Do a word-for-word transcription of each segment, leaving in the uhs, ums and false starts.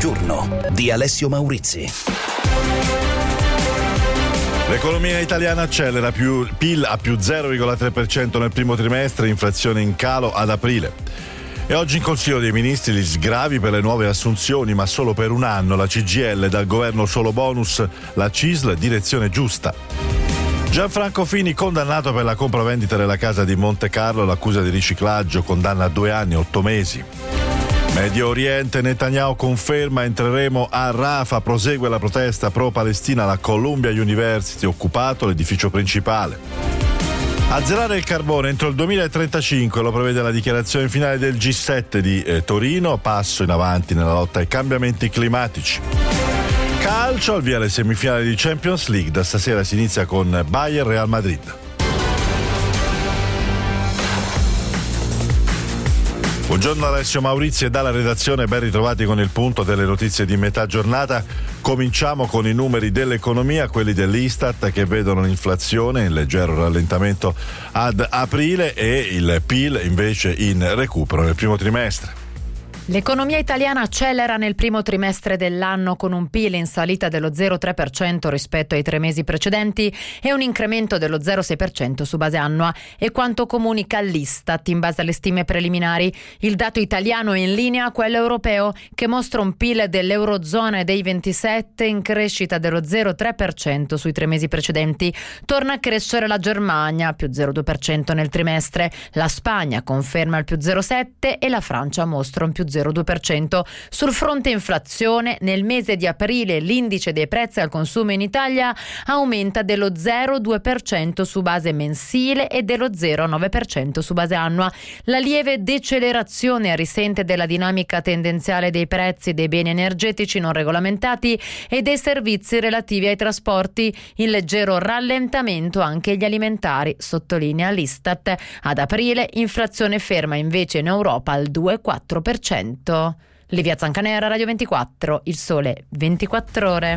giorno di Alessio Maurizi. L'economia italiana accelera, più P I L a più zero virgola tre per cento nel primo trimestre, inflazione in calo ad aprile. E oggi in Consiglio dei Ministri gli sgravi per le nuove assunzioni, ma solo per un anno. La C G I L, dal governo solo bonus, la C I S L direzione giusta. Gianfranco Fini condannato per la compravendita della casa di Monte Carlo, l'accusa di riciclaggio, condanna a due anni e otto mesi. Medio Oriente, Netanyahu conferma entreremo a Rafah, prosegue la protesta pro-Palestina alla Columbia University, occupato l'edificio principale. Azzerare il carbone entro il duemilatrentacinque, lo prevede la dichiarazione finale del G sette di eh, Torino, passo in avanti nella lotta ai cambiamenti climatici. Calcio, al via le semifinali di Champions League, da stasera si inizia con Bayern Real Madrid. Buongiorno Alessio Maurizi e dalla redazione, ben ritrovati con il punto delle notizie di metà giornata. Cominciamo con i numeri dell'economia, quelli dell'Istat, che vedono l'inflazione in leggero rallentamento ad aprile e il P I L invece in recupero nel primo trimestre. L'economia italiana accelera nel primo trimestre dell'anno con un P I L in salita dello zero virgola tre per cento rispetto ai tre mesi precedenti e un incremento dello zero virgola sei per cento su base annua, e quanto comunica l'Istat in base alle stime preliminari. Il dato italiano è in linea a quello europeo, che mostra un P I L dell'Eurozona e dei ventisette in crescita dello zero virgola tre per cento sui tre mesi precedenti. Torna a crescere la Germania, più zero virgola due per cento nel trimestre, la Spagna conferma il più zero virgola sette per cento e la Francia mostra un più zero virgola due per cento. Sul fronte inflazione, nel mese di aprile l'indice dei prezzi al consumo in Italia aumenta dello zero virgola due per cento su base mensile e dello zero virgola nove per cento su base annua. La lieve decelerazione risente della dinamica tendenziale dei prezzi dei beni energetici non regolamentati e dei servizi relativi ai trasporti. In leggero rallentamento anche gli alimentari, sottolinea l'Istat. Ad aprile inflazione ferma invece in Europa al due virgola quattro per cento. Livia Zancanera, Radio ventiquattro, Il Sole ventiquattro Ore.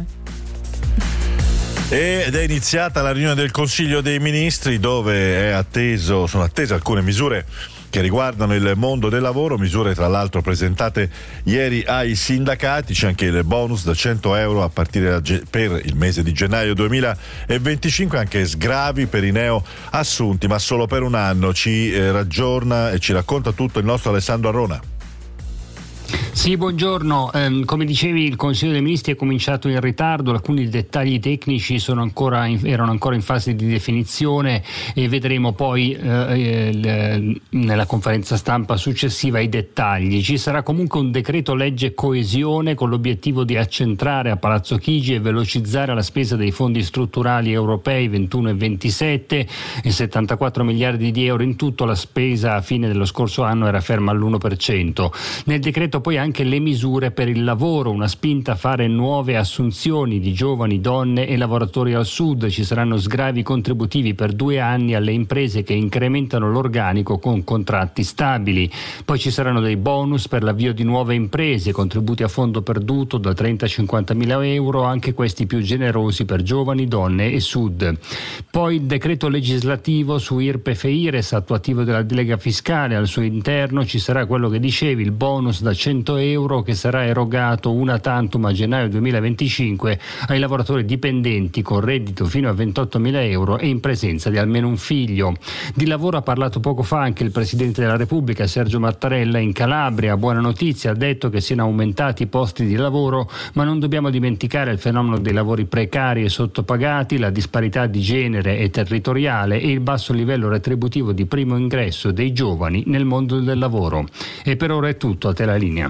Ed è iniziata la riunione del Consiglio dei Ministri, dove è atteso, sono attese alcune misure che riguardano il mondo del lavoro, misure tra l'altro presentate ieri ai sindacati. C'è anche il bonus da cento euro a partire da ge- per il mese di gennaio duemilaventicinque, anche sgravi per i neo assunti, ma solo per un anno. Ci eh, raggiorna e ci racconta tutto il nostro Alessandro Arona. Sì, buongiorno. Eh, come dicevi, il Consiglio dei Ministri è cominciato in ritardo, alcuni dettagli tecnici sono ancora in, erano ancora in fase di definizione e vedremo poi eh, il, nella conferenza stampa successiva i dettagli. Ci sarà comunque un decreto legge coesione con l'obiettivo di accentrare a Palazzo Chigi e velocizzare la spesa dei fondi strutturali europei ventuno e ventisette e settantaquattro miliardi di euro in tutto. La spesa a fine dello scorso anno era ferma all'uno per cento. Nel decreto poi anche le misure per il lavoro, una spinta a fare nuove assunzioni di giovani, donne e lavoratori al sud. Ci saranno sgravi contributivi per due anni alle imprese che incrementano l'organico con contratti stabili. Poi ci saranno dei bonus per l'avvio di nuove imprese, contributi a fondo perduto da trenta a cinquanta mila euro, anche questi più generosi per giovani, donne e sud. Poi il decreto legislativo su I R P E F e I R E S, attuativo della delega fiscale. Al suo interno ci sarà quello che dicevi, il bonus da cento euro che sarà erogato una tantum a gennaio duemilaventicinque ai lavoratori dipendenti con reddito fino a ventottomila euro e in presenza di almeno un figlio. Di lavoro ha parlato poco fa anche il Presidente della Repubblica Sergio Mattarella in Calabria. Buona notizia, ha detto che siano aumentati i posti di lavoro, ma non dobbiamo dimenticare il fenomeno dei lavori precari e sottopagati, la disparità di genere e territoriale e il basso livello retributivo di primo ingresso dei giovani nel mondo del lavoro. E per ora è tutto, a te la linea.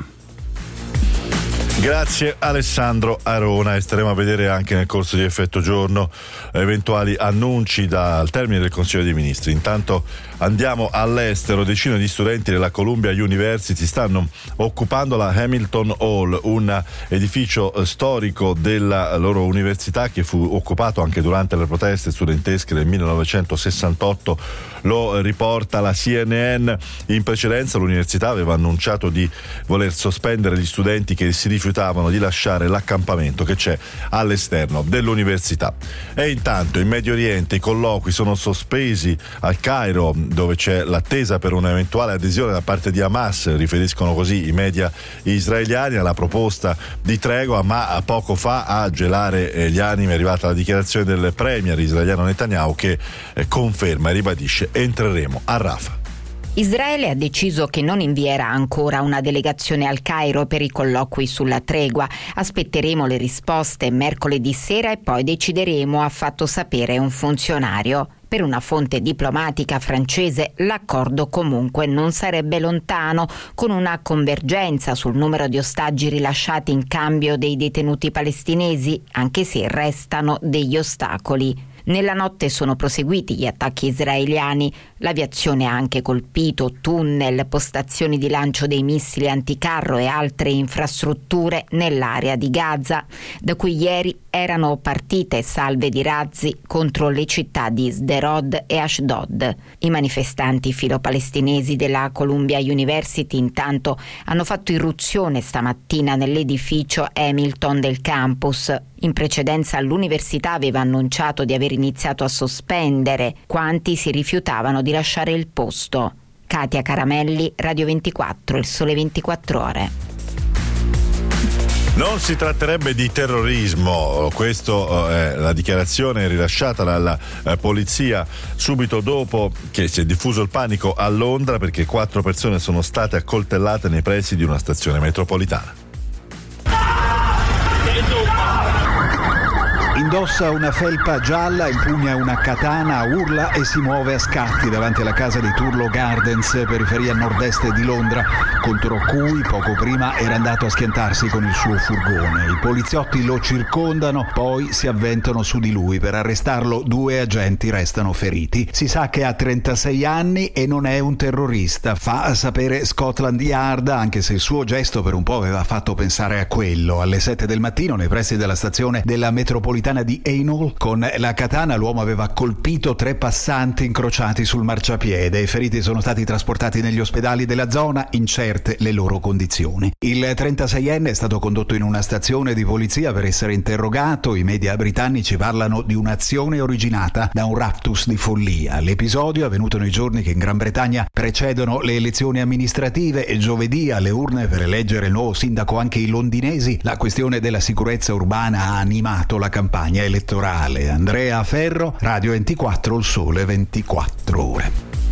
Grazie Alessandro Arona, e staremo a vedere anche nel corso di Effetto Giorno eventuali annunci dal termine del Consiglio dei Ministri. Intanto andiamo all'estero. Decine di studenti della Columbia University stanno occupando la Hamilton Hall, un edificio storico della loro università che fu occupato anche durante le proteste studentesche del millenovecentosessantotto. Lo riporta la C N N. In precedenza l'università aveva annunciato di voler sospendere gli studenti che si rifiutavano di lasciare l'accampamento che c'è all'esterno dell'università. E intanto in Medio Oriente i colloqui sono sospesi al Cairo dove c'è l'attesa per un'eventuale adesione da parte di Hamas, riferiscono così i media israeliani, alla proposta di tregua, ma poco fa a gelare gli animi è arrivata la dichiarazione del premier israeliano Netanyahu che eh, conferma e ribadisce: entreremo a Rafah. Israele ha deciso che non invierà ancora una delegazione al Cairo per i colloqui sulla tregua. Aspetteremo le risposte mercoledì sera e poi decideremo, ha fatto sapere un funzionario. Per una fonte diplomatica francese l'accordo comunque non sarebbe lontano, con una convergenza sul numero di ostaggi rilasciati in cambio dei detenuti palestinesi, anche se restano degli ostacoli. Nella notte sono proseguiti gli attacchi israeliani. L'aviazione ha anche colpito tunnel, postazioni di lancio dei missili anticarro e altre infrastrutture nell'area di Gaza, da cui ieri erano partite salve di razzi contro le città di Sderot e Ashdod. I manifestanti filopalestinesi della Columbia University intanto hanno fatto irruzione stamattina nell'edificio Hamilton del campus. In precedenza l'università aveva annunciato di aver iniziato a sospendere quanti si rifiutavano di lasciare il posto. Katia Caramelli, Radio ventiquattro, Il Sole ventiquattro Ore. Non si tratterebbe di terrorismo, questo è la dichiarazione rilasciata dalla eh, polizia subito dopo che si è diffuso il panico a Londra, perché quattro persone sono state accoltellate nei pressi di una stazione metropolitana. Indossa una felpa gialla, impugna una katana, urla e si muove a scatti davanti alla casa di Turlough Gardens, periferia nord-est di Londra, contro cui poco prima era andato a schiantarsi con il suo furgone. I poliziotti lo circondano, poi si avventano su di lui. Per arrestarlo due agenti restano feriti. Si sa che ha trentasei anni e non è un terrorista, fa a sapere Scotland Yard, anche se il suo gesto per un po' aveva fatto pensare a quello. Alle sette del mattino, nei pressi della stazione della metropolitana di Hainault, con la katana l'uomo aveva colpito tre passanti incrociati sul marciapiede. I feriti sono stati trasportati negli ospedali della zona, incerte le loro condizioni. Il trentaseienne è stato condotto in una stazione di polizia per essere interrogato. I media britannici parlano di un'azione originata da un raptus di follia. L'episodio è avvenuto nei giorni che in Gran Bretagna precedono le elezioni amministrative e giovedì alle urne per eleggere il nuovo sindaco anche i londinesi. La questione della sicurezza urbana ha animato la campagna elettorale. Andrea Ferro, Radio ventiquattro, Il Sole ventiquattro Ore.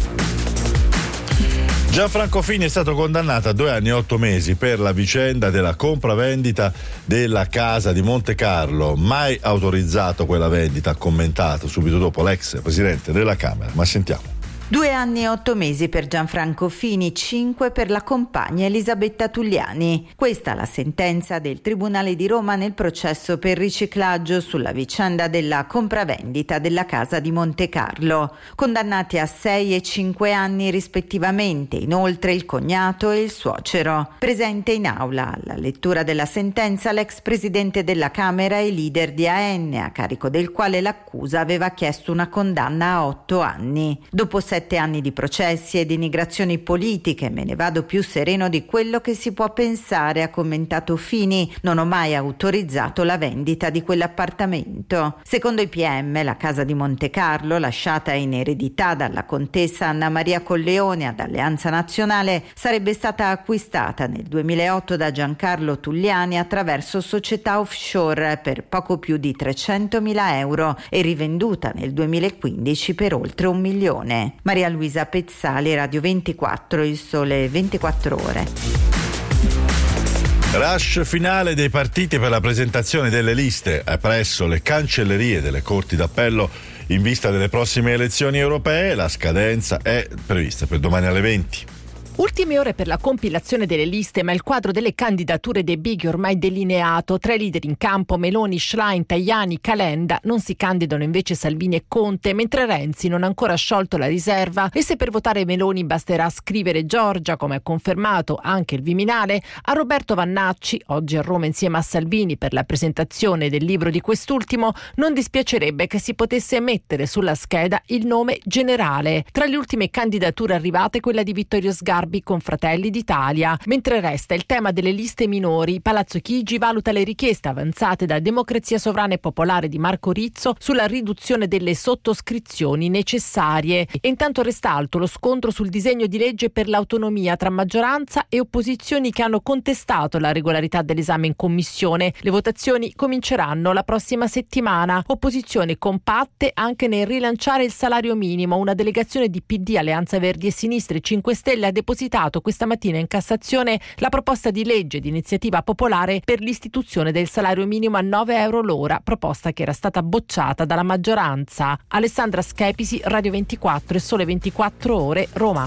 Gianfranco Fini è stato condannato a due anni e otto mesi per la vicenda della compravendita della casa di Monte Carlo. Mai autorizzato quella vendita, ha commentato subito dopo l'ex presidente della Camera. Ma sentiamo. Due anni e otto mesi per Gianfranco Fini, cinque per la compagna Elisabetta Tulliani. Questa la sentenza del Tribunale di Roma nel processo per riciclaggio sulla vicenda della compravendita della casa di Monte Carlo. Condannati a sei e cinque anni rispettivamente, inoltre il cognato e il suocero. Presente in aula alla lettura della sentenza l'ex presidente della Camera e leader di A N, a carico del quale l'accusa aveva chiesto una condanna a otto anni. Dopo sette anni di processi e denigrazioni politiche me ne vado più sereno di quello che si può pensare, ha commentato Fini. Non ho mai autorizzato la vendita di quell'appartamento. Secondo i P M, la casa di Monte Carlo, lasciata in eredità dalla contessa Anna Maria Colleone ad Alleanza Nazionale, sarebbe stata acquistata nel duemilaotto da Giancarlo Tulliani attraverso società offshore per poco più di trecentomila euro e rivenduta nel duemilaquindici per oltre un milione. Maria Luisa Pezzali, Radio ventiquattro, Il Sole ventiquattro Ore. Rush finale dei partiti per la presentazione delle liste presso le cancellerie delle Corti d'Appello in vista delle prossime elezioni europee. La scadenza è prevista per domani alle venti. Ultime ore per la compilazione delle liste, ma il quadro delle candidature dei big è ormai delineato. Tra i leader in campo, Meloni, Schlein, Tajani, Calenda. Non si candidano invece Salvini e Conte, mentre Renzi non ha ancora sciolto la riserva e se per votare Meloni basterà scrivere Giorgia, come ha confermato anche il Viminale, a Roberto Vannacci, oggi a Roma insieme a Salvini per la presentazione del libro di quest'ultimo, non dispiacerebbe che si potesse mettere sulla scheda il nome generale. Tra le ultime candidature arrivate quella di Vittorio Sgarbi derby con Fratelli d'Italia. Mentre resta il tema delle liste minori, Palazzo Chigi valuta le richieste avanzate da Democrazia Sovrana e Popolare di Marco Rizzo sulla riduzione delle sottoscrizioni necessarie. E intanto resta alto lo scontro sul disegno di legge per l'autonomia tra maggioranza e opposizioni che hanno contestato la regolarità dell'esame in commissione. Le votazioni cominceranno la prossima settimana. Opposizioni compatte anche nel rilanciare il salario minimo. Una delegazione di P D, Alleanza Verdi e Sinistra e cinque Stelle ha depositato questa mattina in Cassazione la proposta di legge di iniziativa popolare per l'istituzione del salario minimo a nove euro l'ora, proposta che era stata bocciata dalla maggioranza. Alessandra Schepisi, Radio ventiquattro e Sole ventiquattro Ore, Roma.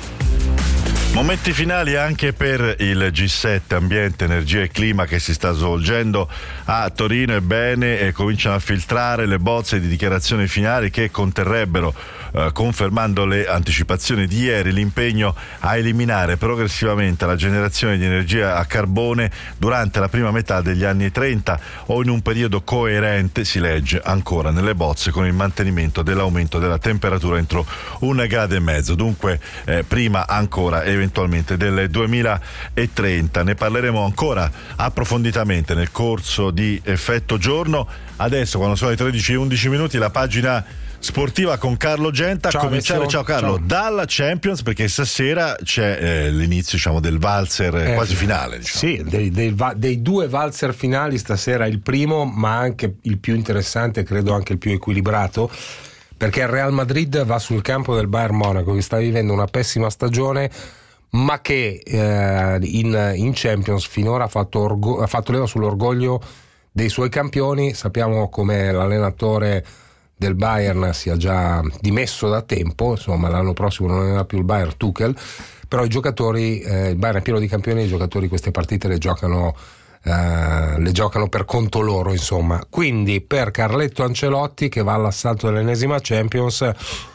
Momenti finali anche per il G sette Ambiente, Energia e Clima che si sta svolgendo a Torino. Ebbene, e cominciano a filtrare le bozze di dichiarazioni finali che conterrebbero, eh, confermando le anticipazioni di ieri, l'impegno a eliminare progressivamente la generazione di energia a carbone durante la prima metà degli anni trenta o in un periodo coerente, si legge ancora nelle bozze, con il mantenimento dell'aumento della temperatura entro un grado e mezzo. Dunque, eh, prima ancora eventualmente eventualmente del duemilatrenta. Ne parleremo ancora approfonditamente nel corso di Effetto Giorno. Adesso, quando sono le tredici e undici minuti, la pagina sportiva con Carlo Genta. Ciao, a cominciare, Alessio. ciao Carlo, Ciao. dalla Champions, perché stasera c'è eh, l'inizio, diciamo, del valzer eh, quasi finale, diciamo. Sì, dei, dei, dei due valzer finali stasera il primo, ma anche il più interessante, credo anche il più equilibrato, perché il Real Madrid va sul campo del Bayern Monaco, che sta vivendo una pessima stagione, ma che eh, in, in Champions finora ha fatto, orgo- ha fatto leva sull'orgoglio dei suoi campioni. Sappiamo come l'allenatore del Bayern sia già dimesso da tempo, insomma l'anno prossimo non era più il Bayern, Tuchel, però i giocatori, eh, il Bayern è pieno di campioni, i giocatori queste partite le giocano, eh, le giocano per conto loro, insomma. Quindi per Carletto Ancelotti, che va all'assalto dell'ennesima Champions,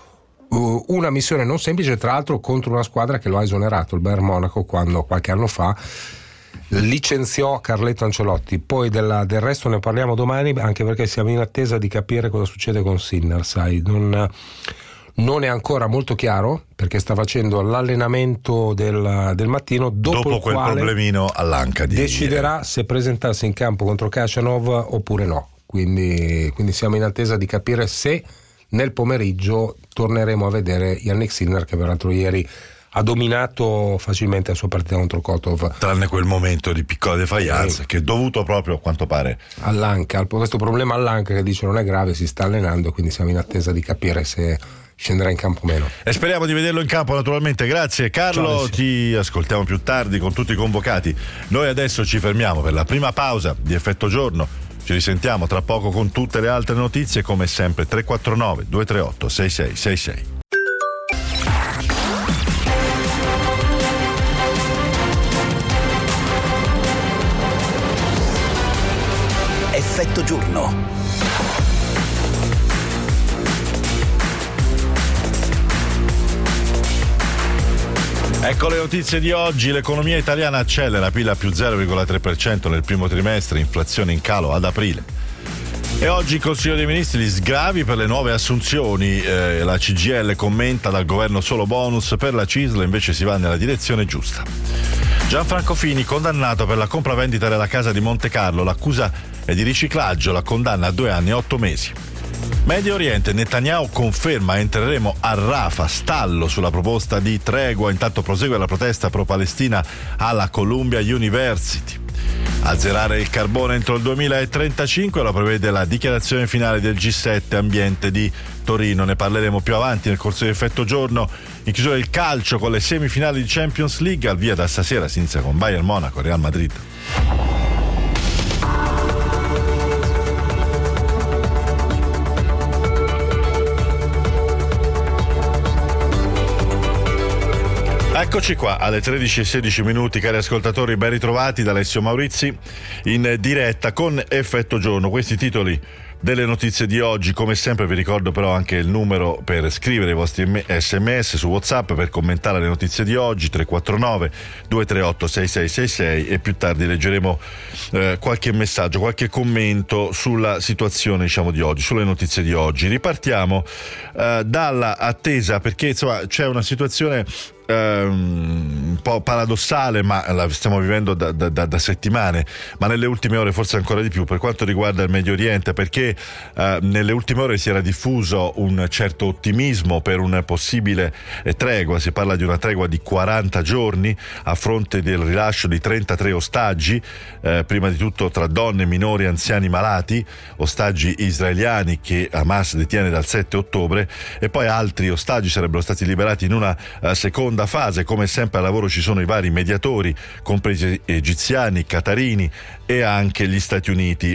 una missione non semplice, tra l'altro contro una squadra che lo ha esonerato, il Bayern Monaco, quando qualche anno fa licenziò Carletto Ancelotti. Poi della, del resto ne parliamo domani, anche perché siamo in attesa di capire cosa succede con Sinner, sai, non, non è ancora molto chiaro, perché sta facendo l'allenamento del, del mattino, dopo, dopo il quel quale problemino all'anca di deciderà ieri. se presentarsi in campo contro Khachanov oppure no, quindi, quindi siamo in attesa di capire se nel pomeriggio torneremo a vedere Yannick Sinner, che peraltro ieri ha dominato facilmente la sua partita contro Kotov. Tranne quel momento di piccola defiance, eh, che è dovuto proprio, a quanto pare, all'anca. Questo problema all'anca, che dice non è grave, si sta allenando, quindi siamo in attesa di capire se scenderà in campo o meno. E speriamo di vederlo in campo, naturalmente. Grazie Carlo, Ciao, ti ascoltiamo più tardi con tutti i convocati. Noi adesso ci fermiamo per la prima pausa di Effetto Giorno. Ci risentiamo tra poco con tutte le altre notizie, come sempre tre quattro nove due tre otto sei sei sei sei. Effetto Giorno. Ecco le notizie di oggi. L'economia italiana accelera, P I L a più zero virgola tre per cento nel primo trimestre, inflazione in calo ad aprile. E oggi il Consiglio dei Ministri, gli sgravi per le nuove assunzioni. Eh, la C G I L commenta: dal governo solo bonus, per la C I S L invece si va nella direzione giusta. Gianfranco Fini condannato per la compravendita della casa di Monte Carlo, l'accusa è di riciclaggio, la condanna a due anni e otto mesi. Medio Oriente, Netanyahu conferma: entreremo a Rafah, stallo sulla proposta di tregua, intanto prosegue la protesta pro-Palestina alla Columbia University. Azzerare il carbone entro il duemilatrentacinque lo prevede la dichiarazione finale del G sette Ambiente di Torino. Ne parleremo più avanti nel corso di Effetto Giorno. In chiusura il calcio con le semifinali di Champions League, al via da stasera, si inizia con Bayern Monaco e Real Madrid. Eccoci qua alle tredici e sedici minuti, cari ascoltatori, ben ritrovati da Alessio Maurizi in diretta con Effetto Giorno. Questi titoli delle notizie di oggi. Come sempre vi ricordo però anche il numero per scrivere i vostri sms su WhatsApp per commentare le notizie di oggi: tre quattro nove due tre otto sei sei sei sei, e più tardi leggeremo eh, qualche messaggio, qualche commento sulla situazione, diciamo, di oggi, sulle notizie di oggi. Ripartiamo eh, dalla attesa, perché insomma c'è una situazione ehm, un po' paradossale, ma la stiamo vivendo da, da, da, da settimane, ma nelle ultime ore forse ancora di più per quanto riguarda il Medio Oriente, perché eh, nelle ultime ore si era diffuso un certo ottimismo per un possibile eh, tregua. Si parla di una tregua di quaranta giorni a fronte del rilascio di trentatré ostaggi, eh, prima di tutto tra donne, minori, anziani, malati, ostaggi israeliani che Hamas detiene dal sette ottobre, e poi altri ostaggi sarebbero stati liberati in una uh, seconda fase. Come sempre al lavoro ci sono i vari mediatori, compresi egiziani, qatarini e anche gli Stati Uniti.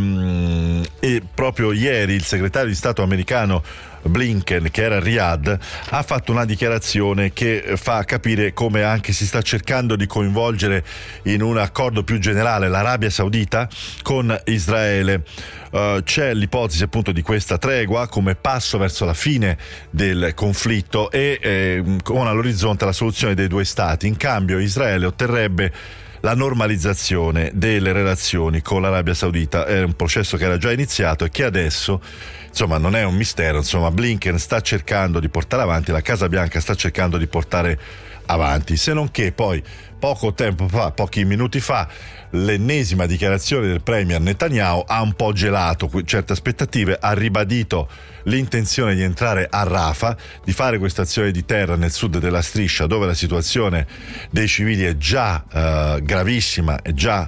Um, e proprio ieri il segretario di Stato americano Blinken, che era a Riyadh, ha fatto una dichiarazione che fa capire come anche si sta cercando di coinvolgere in un accordo più generale l'Arabia Saudita con Israele. Uh, c'è l'ipotesi appunto di questa tregua come passo verso la fine del conflitto e eh, con all'orizzonte la soluzione dei due stati. In cambio Israele otterrebbe la normalizzazione delle relazioni con l'Arabia Saudita. È un processo che era già iniziato e che adesso, insomma, non è un mistero, insomma, Blinken sta cercando di portare avanti, la Casa Bianca sta cercando di portare avanti, se non che poi poco tempo fa, pochi minuti fa, l'ennesima dichiarazione del premier Netanyahu ha un po' gelato certe aspettative, ha ribadito l'intenzione di entrare a Rafah, di fare questa azione di terra nel sud della striscia dove la situazione dei civili è già eh, gravissima, è già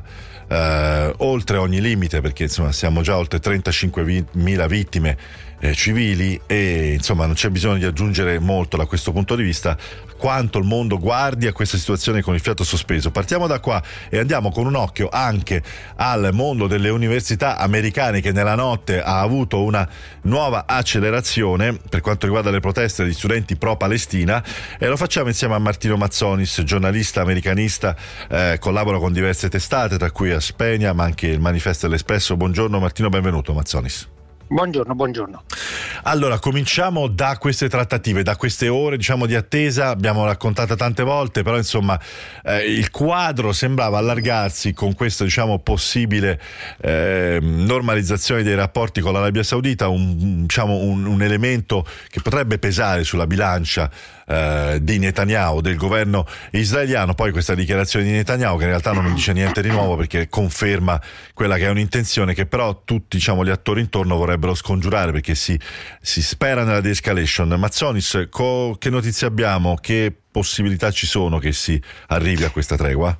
eh, oltre ogni limite, perché insomma siamo già oltre trentacinquemila vittime eh, civili e insomma non c'è bisogno di aggiungere molto da questo punto di vista quanto il mondo guardi a questa situazione con il fiato sospeso. Partiamo da qua e andiamo con un occhio anche al mondo delle università americane, che nella notte ha avuto una nuova accelerazione per quanto riguarda le proteste degli studenti pro-Palestina, e lo facciamo insieme a Martino Mazzonis, giornalista americanista, eh, collabora con diverse testate tra cui Aspenia ma anche il Manifesto dell'Espresso. Buongiorno Martino, benvenuto Mazzonis. Buongiorno, buongiorno. Allora, cominciamo da queste trattative, da queste ore, diciamo, di attesa. Abbiamo raccontato tante volte, però insomma eh, il quadro sembrava allargarsi con questa, diciamo, possibile eh, normalizzazione dei rapporti con l'Arabia Saudita, un, diciamo, un, un elemento che potrebbe pesare sulla bilancia eh, di Netanyahu, del governo israeliano. Poi questa dichiarazione di Netanyahu, che in realtà non dice niente di nuovo perché conferma quella che è un'intenzione che però tutti, diciamo, gli attori intorno vorrebbero scongiurare, perché si, si spera nella de-escalation. Mazzonis, co- che notizie abbiamo? Che possibilità ci sono che si arrivi a questa tregua?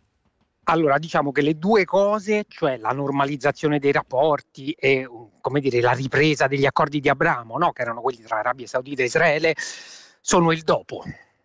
Allora, diciamo che le due cose, cioè la normalizzazione dei rapporti e, come dire, la ripresa degli accordi di Abramo, no? Che erano quelli tra Arabia Saudita e Israele, sono il dopo.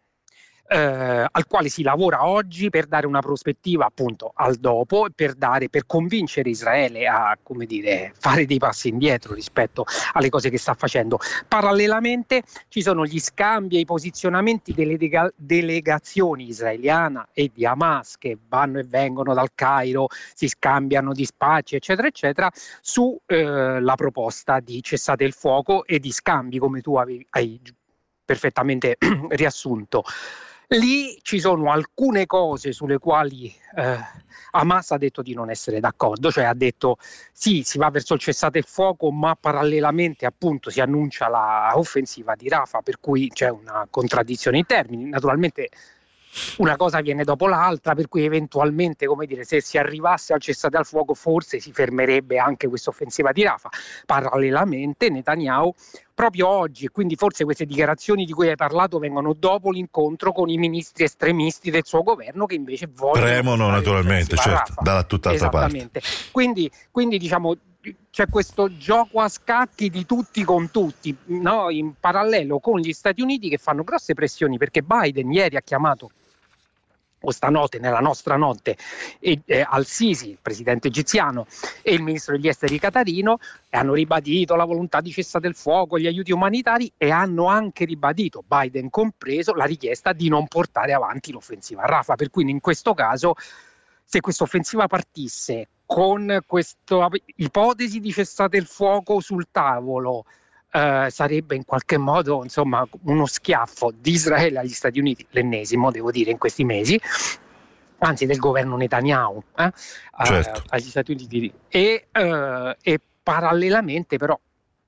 Eh, al quale si lavora oggi per dare una prospettiva appunto al dopo e per dare per convincere Israele a, come dire, fare dei passi indietro rispetto alle cose che sta facendo. Parallelamente ci sono gli scambi e i posizionamenti delle delega- delegazioni israeliana e di Hamas che vanno e vengono dal Cairo, si scambiano dispacci eccetera eccetera su eh, la proposta di cessate il fuoco e di scambi, come tu avevi, hai perfettamente riassunto. Lì ci sono alcune cose sulle quali eh, Hamas ha detto di non essere d'accordo, cioè ha detto sì, si va verso il cessate il fuoco, ma parallelamente appunto si annuncia la offensiva di Rafah, per cui c'è una contraddizione in termini. Naturalmente una cosa viene dopo l'altra, per cui eventualmente, come dire, se si arrivasse al cessate al fuoco forse si fermerebbe anche questa offensiva di Rafah. Parallelamente Netanyahu proprio oggi, e quindi forse queste dichiarazioni di cui hai parlato vengono dopo l'incontro con i ministri estremisti del suo governo, che invece vogliono premono naturalmente, certo, dalla tutt'altra Esattamente. parte. Quindi, quindi diciamo c'è questo gioco a scacchi di tutti con tutti, no? In parallelo con gli Stati Uniti che fanno grosse pressioni, perché Biden ieri ha chiamato, o stanotte, nella nostra notte, e, eh, al-Sisi, il presidente egiziano, e il ministro degli esteri qatarino, e hanno ribadito la volontà di cessate il fuoco, gli aiuti umanitari, e hanno anche ribadito, Biden compreso, la richiesta di non portare avanti l'offensiva a Rafah. Per cui in questo caso, se questa offensiva partisse con questa ipotesi di cessate il fuoco sul tavolo, Uh, sarebbe in qualche modo, insomma, uno schiaffo di Israele agli Stati Uniti, l'ennesimo devo dire in questi mesi, anzi del governo Netanyahu eh? certo. uh, agli Stati Uniti, e, uh, e parallelamente però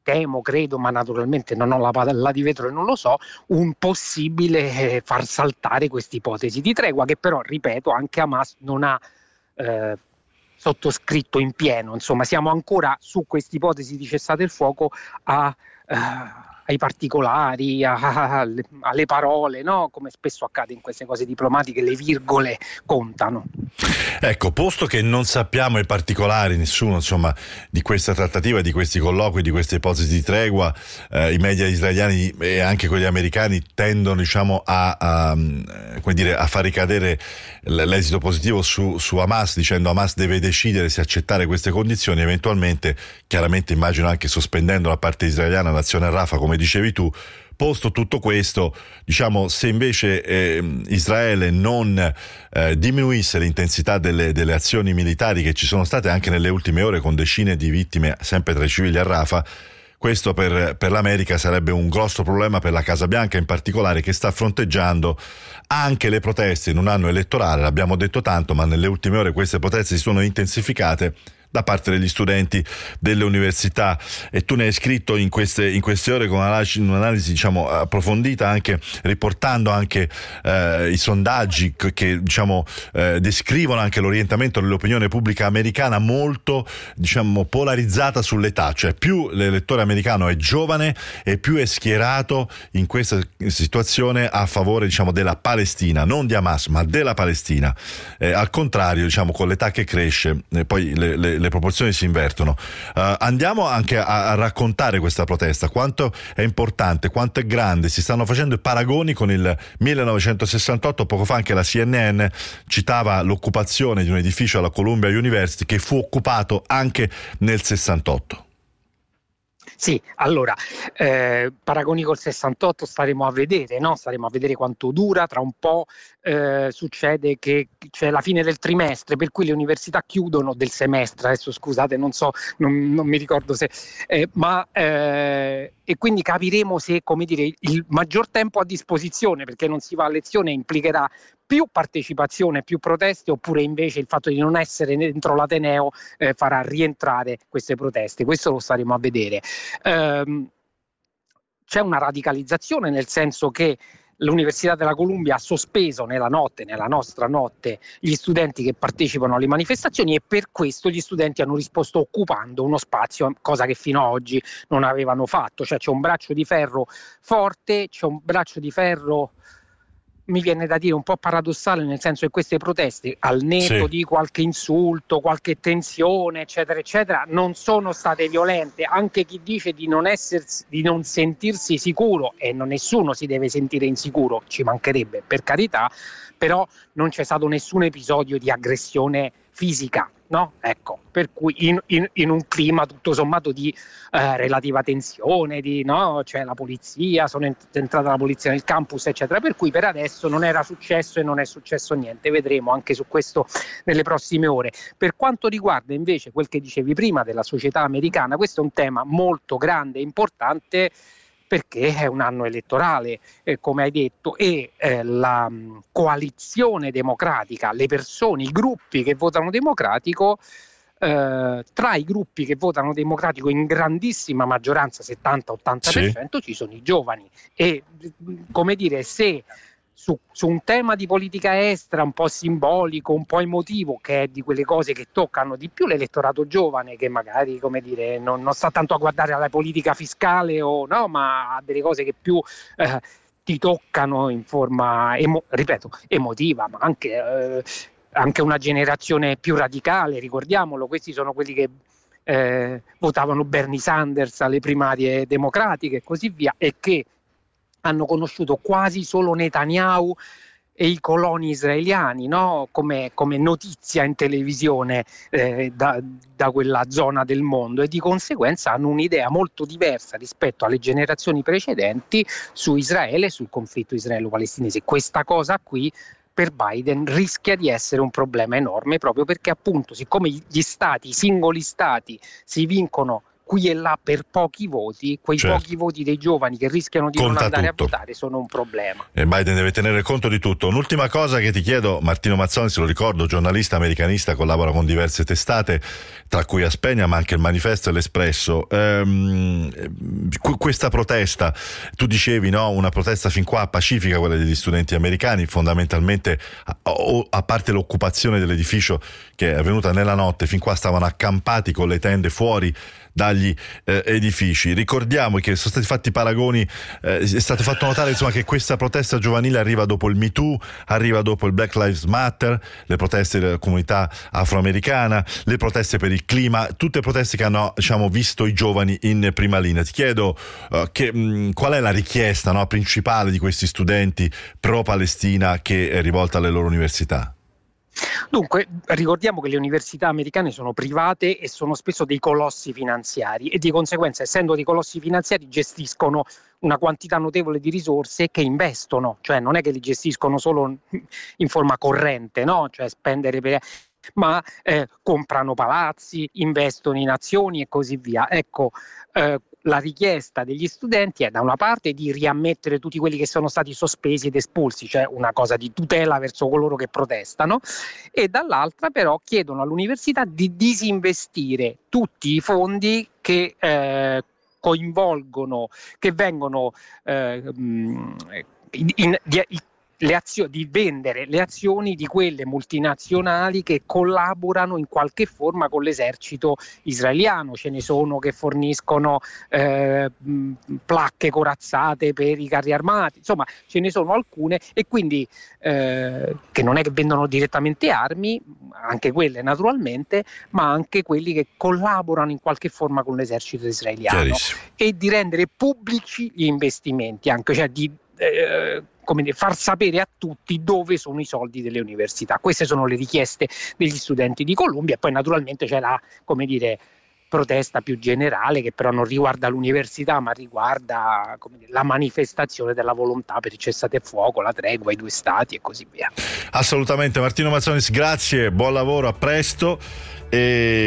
temo, credo, ma naturalmente non ho la palla di vetro e non lo so, un possibile far saltare questa ipotesi di tregua, che però, ripeto, anche Hamas non ha eh, sottoscritto in pieno. Insomma, siamo ancora su questa ipotesi di cessate il fuoco a, eh, ai particolari, a, a, alle, alle parole, no? Come spesso accade in queste cose diplomatiche, le virgole contano. Ecco, posto che non sappiamo i particolari, nessuno, insomma, di questa trattativa, di questi colloqui, di queste ipotesi di tregua, eh, i media israeliani e anche quelli americani tendono, diciamo, a, a, come dire, a far ricadere l'esito positivo su, su Hamas, dicendo Hamas deve decidere se accettare queste condizioni, eventualmente, chiaramente immagino anche sospendendo la parte israeliana l'azione a Rafah, come dicevi tu. Posto tutto questo, diciamo, se invece eh, Israele non eh, diminuisse l'intensità delle, delle azioni militari che ci sono state anche nelle ultime ore, con decine di vittime sempre tra i civili a Rafah, questo per, per l'America sarebbe un grosso problema, per la Casa Bianca in particolare, che sta fronteggiando anche le proteste in un anno elettorale. L'abbiamo detto tanto, ma nelle ultime ore queste proteste si sono intensificate da parte degli studenti delle università, e tu ne hai scritto in queste, in queste ore con un'analisi, diciamo, approfondita, anche riportando anche eh, i sondaggi che, che diciamo eh, descrivono anche l'orientamento dell'opinione pubblica americana molto, diciamo, polarizzata sull'età, cioè più l'elettore americano è giovane e più è schierato in questa situazione a favore, diciamo, della Palestina, non di Hamas ma della Palestina. Eh, al contrario, diciamo, con l'età che cresce eh, poi le, le le proporzioni si invertono. Uh, andiamo anche a, a raccontare questa protesta, quanto è importante, quanto è grande. Si stanno facendo i paragoni con il millenovecentosessantotto. Poco fa anche la C N N citava l'occupazione di un edificio alla Columbia University che fu occupato anche nel sessantotto. Sì, allora, eh, paragoni col sessantotto staremo a vedere, no? Staremo a vedere quanto dura. Tra un po' eh, succede che c'è la fine del trimestre, per cui le università chiudono, del semestre, adesso scusate, non so, non, non mi ricordo se, eh, ma eh, e quindi capiremo se, come dire, il maggior tempo a disposizione, perché non si va a lezione, implicherà più partecipazione, più proteste, oppure invece il fatto di non essere dentro l'Ateneo eh, farà rientrare queste proteste. Questo lo staremo a vedere. Ehm, c'è una radicalizzazione, nel senso che l'Università della Columbia ha sospeso nella notte, nella nostra notte, gli studenti che partecipano alle manifestazioni, e per questo gli studenti hanno risposto occupando uno spazio, cosa che fino ad oggi non avevano fatto. Cioè c'è un braccio di ferro forte, c'è un braccio di ferro, mi viene da dire un po' paradossale, nel senso che queste proteste, al netto sì. di qualche insulto, qualche tensione, eccetera eccetera, non sono state violente. Anche chi dice di non essersi, di non sentirsi sicuro, e non, nessuno si deve sentire insicuro, ci mancherebbe, per carità, però non c'è stato nessun episodio di aggressione fisica, no? Ecco, per cui in, in, in un clima tutto sommato di eh, relativa tensione, di, no? C'è la polizia, sono ent- entrata la polizia nel campus, eccetera, per cui per adesso non era successo e non è successo niente. Vedremo anche su questo nelle prossime ore. Per quanto riguarda invece quel che dicevi prima della società americana, questo è un tema molto grande e importante, perché è un anno elettorale, eh, come hai detto, e eh, la mh, coalizione democratica, le persone, i gruppi che votano democratico, eh, tra i gruppi che votano democratico in grandissima maggioranza, settanta ottanta per cento, sì. Ci sono i giovani. E, come dire, se Su, su un tema di politica estera un po' simbolico, un po' emotivo, che è di quelle cose che toccano di più l'elettorato giovane, che magari, come dire, non, non sta tanto a guardare alla politica fiscale o no, ma a delle cose che più eh, ti toccano in forma, emo, ripeto, emotiva, ma anche, eh, anche una generazione più radicale, ricordiamolo. Questi sono quelli che eh, votavano Bernie Sanders alle primarie democratiche e così via, e che hanno conosciuto quasi solo Netanyahu e i coloni israeliani, no? come, come notizia in televisione eh, da, da quella zona del mondo, e di conseguenza hanno un'idea molto diversa rispetto alle generazioni precedenti su Israele e sul conflitto israelo-palestinese. Questa cosa qui per Biden rischia di essere un problema enorme, proprio perché, appunto, siccome gli stati, i singoli stati si vincono qui e là per pochi voti, quei certo. pochi voti dei giovani che rischiano di Conta non andare tutto. a votare sono un problema. E Biden deve tenere conto di tutto. Un'ultima cosa che ti chiedo, Martino Mazzoni, se lo ricordo, giornalista americanista, collabora con diverse testate, tra cui Aspegna, ma anche il Manifesto e l'Espresso. Ehm, questa protesta, tu dicevi, no, una protesta fin qua pacifica, quella degli studenti americani, fondamentalmente, a, a parte l'occupazione dell'edificio che è avvenuta nella notte, fin qua stavano accampati con le tende fuori dagli eh, edifici. Ricordiamo che sono stati fatti paragoni, eh, è stato fatto notare insomma che questa protesta giovanile arriva dopo il Me Too, arriva dopo il Black Lives Matter, le proteste della comunità afroamericana, le proteste per il clima, tutte proteste che hanno, diciamo, visto i giovani in prima linea. Ti chiedo uh, che, mh, qual è la richiesta, no, principale di questi studenti pro-Palestina che è rivolta alle loro università? Dunque, ricordiamo che le università americane sono private e sono spesso dei colossi finanziari e di conseguenza, essendo dei colossi finanziari, gestiscono una quantità notevole di risorse che investono, cioè non è che li gestiscono solo in forma corrente, no? Cioè spendere per... ma eh, comprano palazzi, investono in azioni e così via. Ecco, eh, la richiesta degli studenti è da una parte di riammettere tutti quelli che sono stati sospesi ed espulsi, cioè una cosa di tutela verso coloro che protestano, e dall'altra però chiedono all'università di disinvestire tutti i fondi che eh, coinvolgono, che vengono eh, in, in, di, le azioni, di vendere le azioni di quelle multinazionali che collaborano in qualche forma con l'esercito israeliano. Ce ne sono che forniscono eh, placche corazzate per i carri armati, insomma ce ne sono alcune, e quindi eh, che non è che vendono direttamente armi, anche quelle naturalmente, ma anche quelli che collaborano in qualche forma con l'esercito israeliano, e di rendere pubblici gli investimenti, anche, cioè di eh, come dire, far sapere a tutti dove sono i soldi delle università. Queste sono le richieste degli studenti di Columbia, e poi naturalmente c'è la, come dire, protesta più generale, che però non riguarda l'università ma riguarda, come dire, la manifestazione della volontà per il cessate il fuoco, la tregua, i due stati e così via. Assolutamente. Martino Mazzonis, grazie, buon lavoro, a presto. E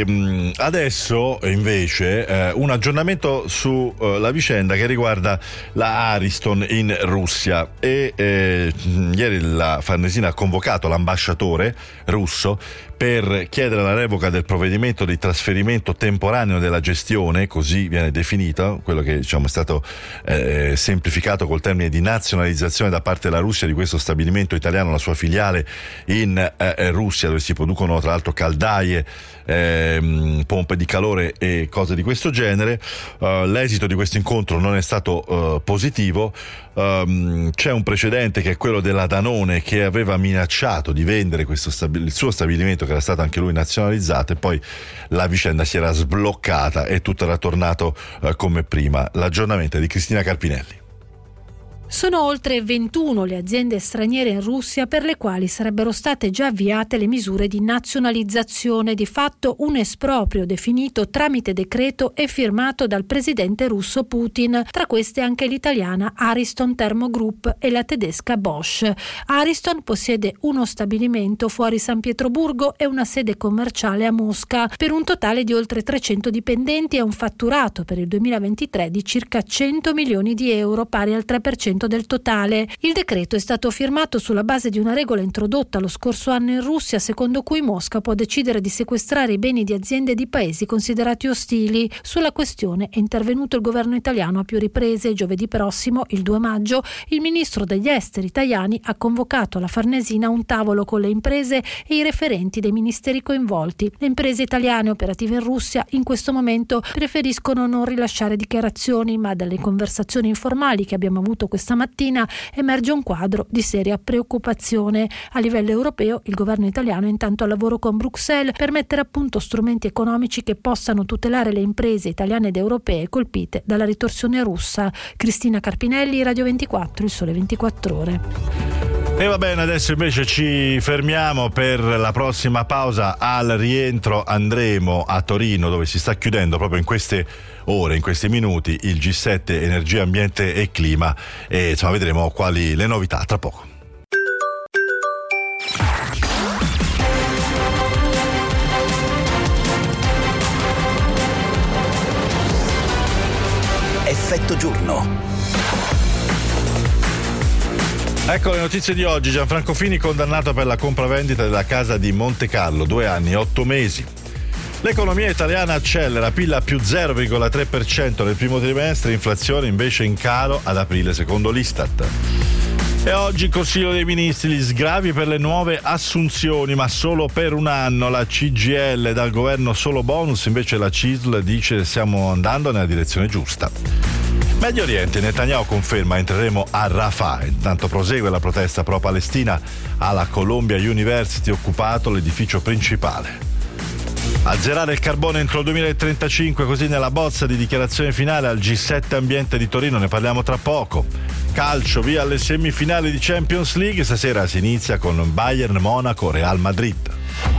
adesso invece eh, un aggiornamento sulla uh, vicenda che riguarda la Ariston in Russia, e eh, ieri la Farnesina ha convocato l'ambasciatore russo per chiedere la revoca del provvedimento di trasferimento temporaneo della gestione, così viene definito, quello che, diciamo, è stato eh, semplificato col termine di nazionalizzazione da parte della Russia di questo stabilimento italiano, la sua filiale in eh, Russia, dove si producono tra l'altro caldaie, eh, pompe di calore e cose di questo genere. Uh, l'esito di questo incontro non è stato uh, positivo. Um, c'è un precedente che è quello della Danone, che aveva minacciato di vendere questo stabi- il suo stabilimento, che era stato anche lui nazionalizzato, e poi la vicenda si era sbloccata e tutto era tornato uh, come prima. L'aggiornamento è di Cristina Carpinelli. Sono oltre ventuno le aziende straniere in Russia per le quali sarebbero state già avviate le misure di nazionalizzazione, di fatto un esproprio definito tramite decreto e firmato dal presidente russo Putin. Tra queste anche l'italiana Ariston Thermo Group e la tedesca Bosch. Ariston possiede uno stabilimento fuori San Pietroburgo e una sede commerciale a Mosca, per un totale di oltre trecento dipendenti e un fatturato per il duemilaventitré di circa cento milioni di euro, pari al tre per cento del totale. Il decreto è stato firmato sulla base di una regola introdotta lo scorso anno in Russia, secondo cui Mosca può decidere di sequestrare i beni di aziende di paesi considerati ostili. Sulla questione è intervenuto il governo italiano a più riprese. Giovedì prossimo, il due maggio, il ministro degli esteri Tajani ha convocato alla Farnesina un tavolo con le imprese e i referenti dei ministeri coinvolti. Le imprese italiane operative in Russia in questo momento preferiscono non rilasciare dichiarazioni, ma dalle conversazioni informali che abbiamo avuto questa Stamattina emerge un quadro di seria preoccupazione. A livello europeo il governo italiano è intanto al lavoro con Bruxelles per mettere a punto strumenti economici che possano tutelare le imprese italiane ed europee colpite dalla ritorsione russa. Cristina Carpinelli, Radio ventiquattro, Il Sole ventiquattro Ore. E va bene, adesso invece ci fermiamo per la prossima pausa. Al rientro andremo a Torino, dove si sta chiudendo proprio in queste ore, in questi minuti, il G sette Energia, Ambiente e Clima, e insomma vedremo quali le novità tra poco. Effetto giorno. Ecco le notizie di oggi. Gianfranco Fini condannato per la compravendita della casa di Monte Carlo, due anni, otto mesi. L'economia italiana accelera, P I L a più zero virgola tre per cento nel primo trimestre, inflazione invece in calo ad aprile secondo l'Istat. E oggi il Consiglio dei Ministri, gli sgravi per le nuove assunzioni, ma solo per un anno. La C G I L dal governo solo bonus, invece la C I S L dice stiamo andando nella direzione giusta. Medio Oriente, Netanyahu conferma entreremo a Rafah. Intanto prosegue la protesta pro-Palestina alla Columbia University, occupato l'edificio principale. Azzerare il carbone entro il duemilatrentacinque, così nella bozza di dichiarazione finale al G sette Ambiente di Torino, ne parliamo tra poco. Calcio, via alle semifinali di Champions League, stasera si inizia con Bayern Monaco Real Madrid.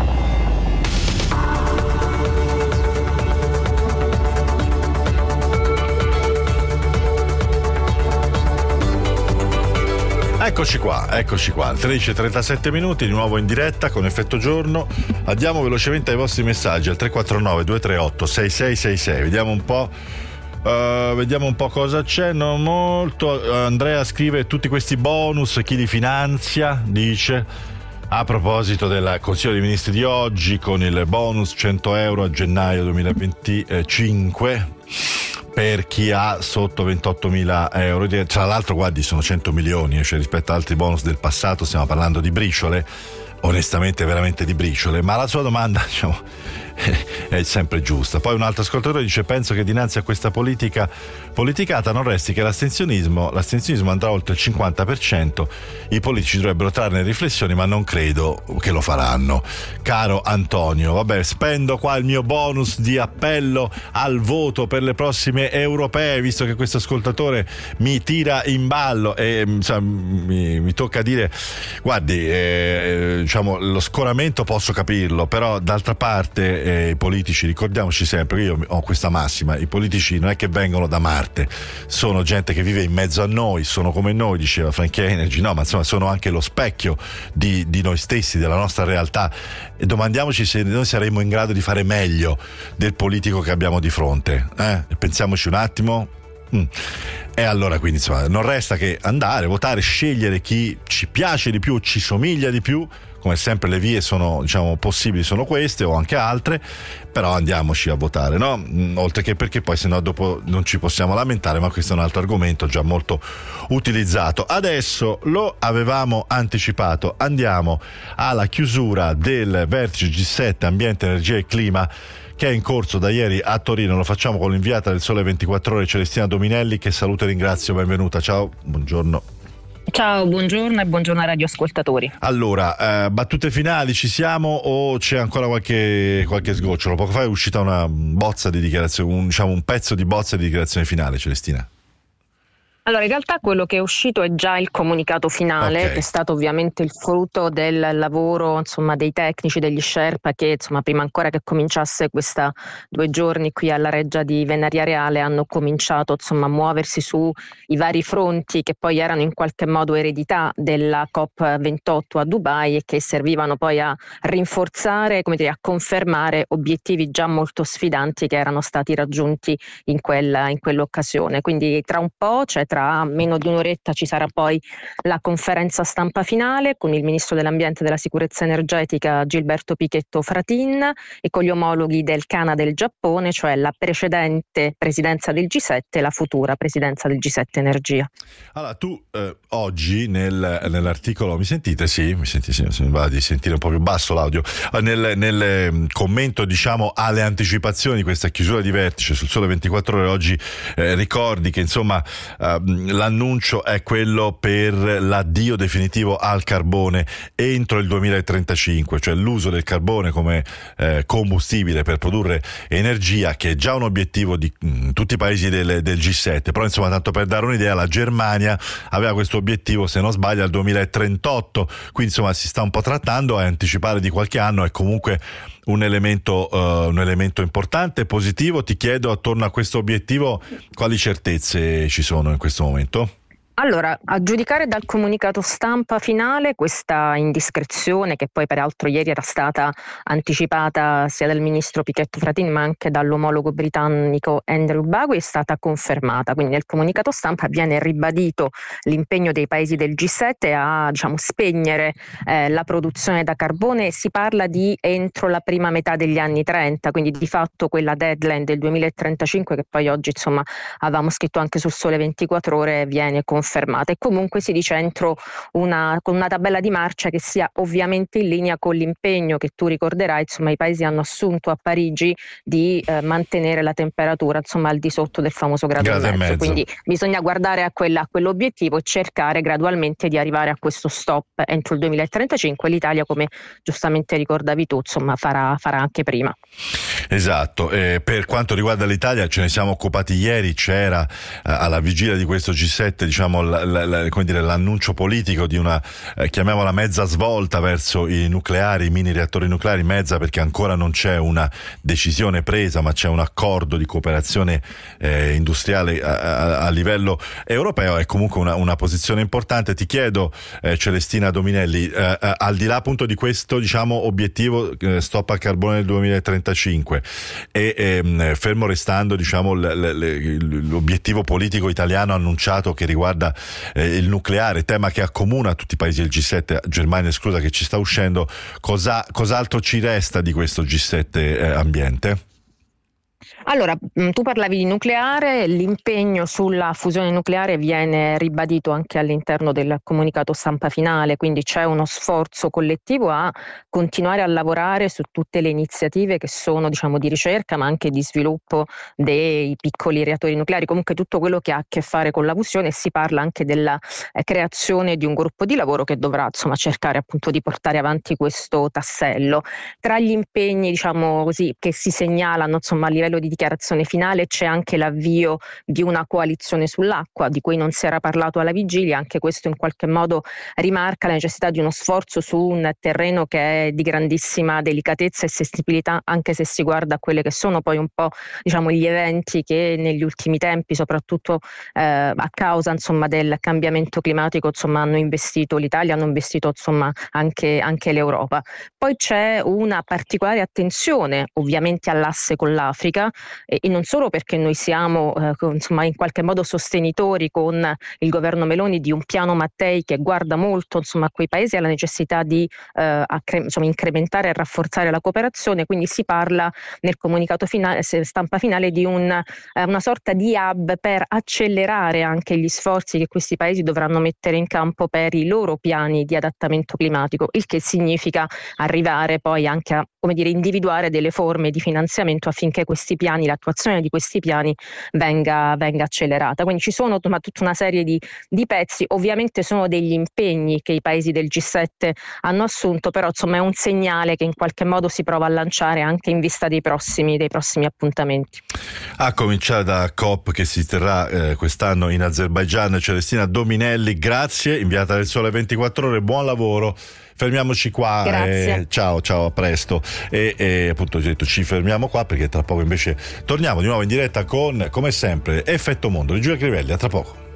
Eccoci qua, eccoci qua, tredici e trentasette minuti, di nuovo in diretta con Effetto Giorno. Andiamo velocemente ai vostri messaggi al tre quattro nove due tre otto sei sei sei sei. Vediamo un po', uh, vediamo un po' cosa c'è. Non molto. Uh, Andrea scrive tutti questi bonus, chi li finanzia, dice. A proposito del Consiglio dei Ministri di oggi, con il bonus cento euro a gennaio duemilaventicinque. Per chi ha sotto ventottomila euro, tra l'altro guardi sono cento milioni, cioè rispetto ad altri bonus del passato stiamo parlando di briciole, onestamente veramente di briciole, ma la sua domanda diciamo è sempre giusta. Poi un altro ascoltatore dice penso che dinanzi a questa politica politicata non resti che l'astensionismo l'astensionismo andrà oltre il cinquanta per cento, i politici dovrebbero trarne riflessioni ma non credo che lo faranno. Caro Antonio, vabbè, spendo qua il mio bonus di appello al voto per le prossime europee, visto che questo ascoltatore mi tira in ballo e insomma, mi, mi tocca dire guardi, eh, diciamo lo scoramento posso capirlo, però d'altra parte eh, i politici, ricordiamoci sempre che io ho questa massima, i politici non è che vengono da Marte, sono gente che vive in mezzo a noi, sono come noi, diceva Frank Energy, no, ma insomma sono anche lo specchio di, di noi stessi, della nostra realtà, e domandiamoci se noi saremmo in grado di fare meglio del politico che abbiamo di fronte, eh? Pensiamoci un attimo. Mm. E allora quindi insomma non resta che andare, votare, scegliere chi ci piace di più, ci somiglia di più. Come sempre le vie sono, diciamo, possibili sono queste o anche altre, però andiamoci a votare, no? Oltre che perché poi sennò dopo non ci possiamo lamentare, ma questo è un altro argomento già molto utilizzato. Adesso lo avevamo anticipato, andiamo alla chiusura del vertice G sette Ambiente, Energia e Clima che è in corso da ieri a Torino. Lo facciamo con l'inviata del Sole ventiquattro Ore Celestina Dominelli, che saluto e ringrazio, benvenuta, ciao, buongiorno. Ciao, buongiorno e buongiorno ai radioascoltatori. Allora, eh, battute finali ci siamo o c'è ancora qualche, qualche sgocciolo? Poco fa è uscita una bozza di dichiarazione, un, diciamo un pezzo di bozza di dichiarazione finale, Celestina. Allora, in realtà quello che è uscito è già il comunicato finale, okay, che è stato ovviamente il frutto del lavoro, insomma, dei tecnici, degli Sherpa, che insomma prima ancora che cominciasse questa due giorni qui alla Reggia di Venaria Reale hanno cominciato insomma a muoversi su i vari fronti che poi erano in qualche modo eredità della COP ventotto a Dubai e che servivano poi a rinforzare, come dire, a confermare obiettivi già molto sfidanti che erano stati raggiunti in quella in quell'occasione. Quindi tra un po', cioè tra Tra meno di un'oretta ci sarà poi la conferenza stampa finale con il ministro dell'ambiente e della sicurezza energetica Gilberto Pichetto Fratin e con gli omologhi del Canada e del Giappone, cioè la precedente presidenza del G sette e la futura presidenza del G sette Energia. Allora tu eh, oggi nel, nell'articolo, mi sentite? Sì, mi senti, sì, mi va di sentire un po' più basso l'audio, nel, nel commento diciamo alle anticipazioni di questa chiusura di vertice sul Sole ventiquattro Ore oggi eh, ricordi che insomma eh, l'annuncio è quello per l'addio definitivo al carbone entro il duemilatrentacinque, cioè l'uso del carbone come eh, combustibile per produrre energia, che è già un obiettivo di mh, tutti i paesi del, del G sette, però insomma tanto per dare un'idea la Germania aveva questo obiettivo, se non sbaglio, al duemilatrentotto, quindi insomma si sta un po' trattando, e anticipare di qualche anno è comunque un elemento, uh, un elemento importante, positivo. Ti chiedo, attorno a questo obiettivo, quali certezze ci sono in questo momento? Allora, a giudicare dal comunicato stampa finale, questa indiscrezione, che poi peraltro ieri era stata anticipata sia dal ministro Pichetto Fratin ma anche dall'omologo britannico Andrew Bagu, è stata confermata. Quindi nel comunicato stampa viene ribadito l'impegno dei paesi del G sette a, diciamo, spegnere eh, la produzione da carbone. Si parla di entro la prima metà degli anni trenta, quindi di fatto quella deadline del duemilatrentacinque che poi oggi insomma avevamo scritto anche sul Sole ventiquattro Ore viene confermata. Fermata. E comunque si dice entro una, con una tabella di marcia che sia ovviamente in linea con l'impegno che tu ricorderai, insomma i paesi hanno assunto a Parigi di eh, mantenere la temperatura insomma al di sotto del famoso grado, grado e mezzo. mezzo. Quindi bisogna guardare a, quella, a quell'obiettivo e cercare gradualmente di arrivare a questo stop entro il duemilatrentacinque. L'Italia, come giustamente ricordavi tu, insomma farà, farà anche prima. Esatto, eh, per quanto riguarda l'Italia ce ne siamo occupati ieri, c'era eh, alla vigilia di questo G sette diciamo La, la, la, come dire, l'annuncio politico di una eh, chiamiamola mezza svolta verso i nucleari, i mini reattori nucleari, mezza perché ancora non c'è una decisione presa ma c'è un accordo di cooperazione eh, industriale a, a, a livello europeo. È comunque una, una posizione importante. Ti chiedo eh, Celestina Dominelli, eh, eh, al di là appunto di questo diciamo obiettivo eh, stop al carbone nel duemilatrentacinque e eh, fermo restando diciamo l, l, l, l'obiettivo politico italiano annunciato che riguarda Eh, il nucleare, tema che accomuna tutti i paesi del G sette, Germania esclusa, che ci sta uscendo, cosa, cos'altro ci resta di questo G sette eh, ambiente? Allora, tu parlavi di nucleare, l'impegno sulla fusione nucleare viene ribadito anche all'interno del comunicato stampa finale, quindi c'è uno sforzo collettivo a continuare a lavorare su tutte le iniziative che sono diciamo di ricerca ma anche di sviluppo dei piccoli reattori nucleari, comunque tutto quello che ha a che fare con la fusione. Si parla anche della eh, creazione di un gruppo di lavoro che dovrà insomma cercare appunto di portare avanti questo tassello. Tra gli impegni diciamo così che si segnalano insomma a livello di dichiarazione finale c'è anche l'avvio di una coalizione sull'acqua di cui non si era parlato alla vigilia. Anche questo in qualche modo rimarca la necessità di uno sforzo su un terreno che è di grandissima delicatezza e sensibilità, anche se si guarda a quelle che sono poi un po' diciamo gli eventi che negli ultimi tempi, soprattutto eh, a causa insomma del cambiamento climatico, insomma hanno investito l'Italia, hanno investito insomma anche, anche l'Europa. Poi c'è una particolare attenzione ovviamente all'asse con l'Africa, e non solo perché noi siamo eh, insomma in qualche modo sostenitori con il governo Meloni di un piano Mattei che guarda molto insomma a quei paesi e alla necessità di eh, accre- insomma, incrementare e rafforzare la cooperazione. Quindi si parla nel comunicato finale, stampa finale di un, eh, una sorta di hub per accelerare anche gli sforzi che questi paesi dovranno mettere in campo per i loro piani di adattamento climatico, il che significa arrivare poi anche a come dire, individuare delle forme di finanziamento affinché questi piani, l'attuazione di questi piani venga, venga accelerata. Quindi ci sono ma, tutta una serie di, di pezzi, ovviamente sono degli impegni che i paesi del G sette hanno assunto, però insomma è un segnale che in qualche modo si prova a lanciare anche in vista dei prossimi, dei prossimi appuntamenti. A cominciare da COP che si terrà eh, quest'anno in Azerbaigian. Celestina Dominelli, grazie, inviata del Sole ventiquattro Ore, buon lavoro. Fermiamoci qua, eh, ciao ciao, a presto e, e appunto ho detto ci fermiamo qua perché tra poco invece torniamo di nuovo in diretta con, come sempre, Effetto Mondo di Giulia Crivelli. A tra poco.